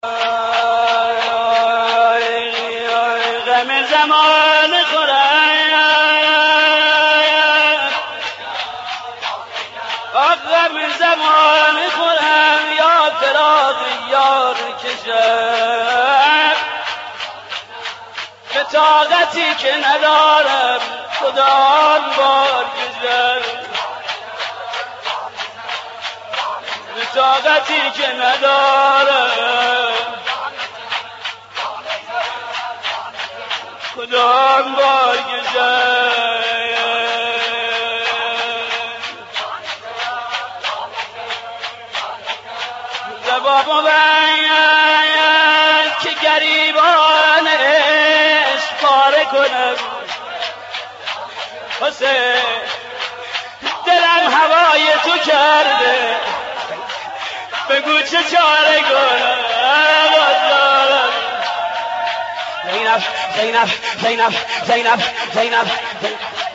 غم زمان خورم، غم زمان خورم، یا فراق یار کشم، به طاقتی که ندارم کدام بار کشم، به طاقتی که ندارم کدام بار کشم. زبابو باید که گریبان عشق پاره کنم، حسین دلم هوای تو کرده، بگو چه چاره کنم. زینب زینب زینب زینب زینب